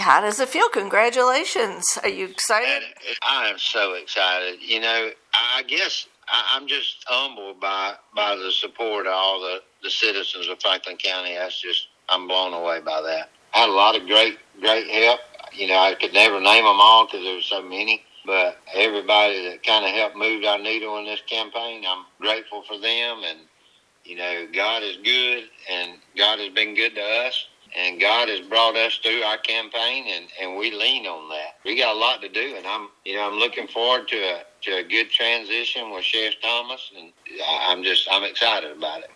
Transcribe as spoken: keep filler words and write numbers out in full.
How does it feel? Congratulations. Are you excited? I am so excited. You know, I guess I'm just humbled by, by the support of all the, the citizens of Franklin County. That's just, I'm blown away by that. I had a lot of great, great help. You know, I could never name them all because there were so many. But everybody that kind of helped move our needle in this campaign, I'm grateful for them. And, you know, God is good, and God has been good to us. And God has brought us through our campaign, and, and we lean on that. We got a lot to do, and I'm, you know, I'm looking forward to a to a good transition with Sheriff Thomas, and I'm just, I'm excited about it.